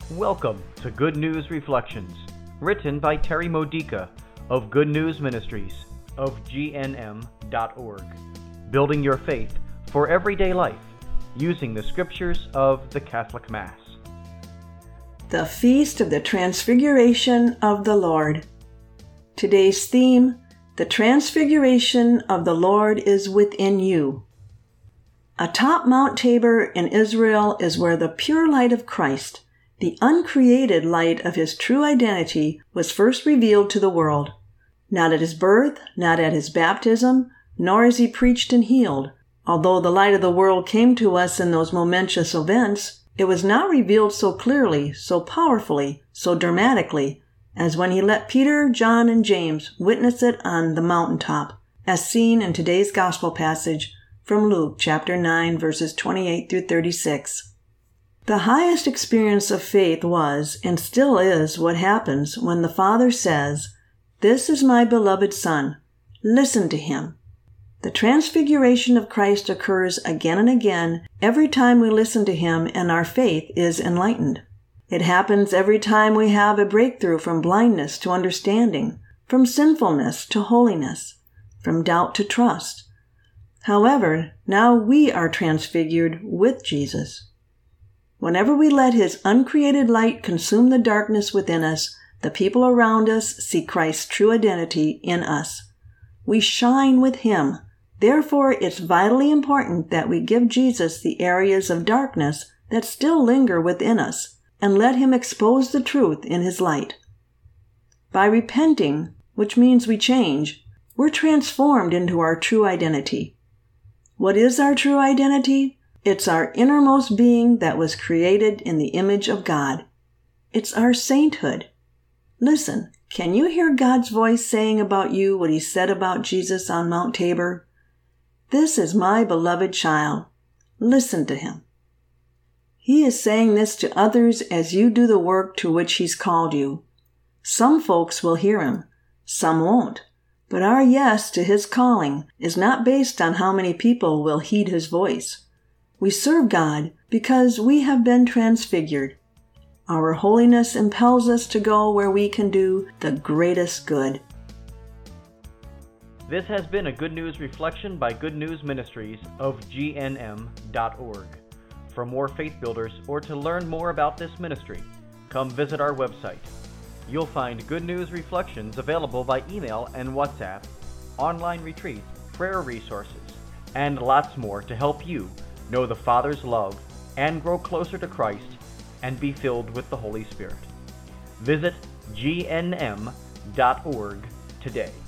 Welcome to Good News Reflections, written by Terry Modica of Good News Ministries of GNM.org, building your faith for everyday life using the scriptures of the Catholic Mass. The Feast of the Transfiguration of the Lord. Today's theme, the Transfiguration of the Lord is within you. Atop Mount Tabor in Israel is where the pure light of Christ, the uncreated light of his true identity, was first revealed to the world. Not at his birth, not at his baptism, nor as he preached and healed. Although the light of the world came to us in those momentous events, it was not revealed so clearly, so powerfully, so dramatically, as when he let Peter, John, and James witness it on the mountaintop, as seen in today's Gospel passage from Luke chapter 9, verses 28 through 36. The highest experience of faith was, and still is, what happens when the Father says, "This is my beloved Son. Listen to him." The transfiguration of Christ occurs again and again every time we listen to him and our faith is enlightened. It happens every time we have a breakthrough from blindness to understanding, from sinfulness to holiness, from doubt to trust. However, now we are transfigured with Jesus. Whenever we let his uncreated light consume the darkness within us, the people around us see Christ's true identity in us. We shine with him. Therefore, it's vitally important that we give Jesus the areas of darkness that still linger within us and let him expose the truth in his light. By repenting, which means we change, we're transformed into our true identity. What is our true identity? It's our innermost being that was created in the image of God. It's our sainthood. Listen, can you hear God's voice saying about you what he said about Jesus on Mount Tabor? "This is my beloved child. Listen to him." He is saying this to others as you do the work to which he's called you. Some folks will hear him, some won't. But our yes to his calling is not based on how many people will heed his voice. We serve God because we have been transfigured. Our holiness impels us to go where we can do the greatest good. This has been a Good News Reflection by Good News Ministries of GNM.org. For more faith builders or to learn more about this ministry, come visit our website. You'll find Good News Reflections available by email and WhatsApp, online retreats, prayer resources, and lots more to help you know the Father's love and grow closer to Christ and be filled with the Holy Spirit. Visit GNM.org today.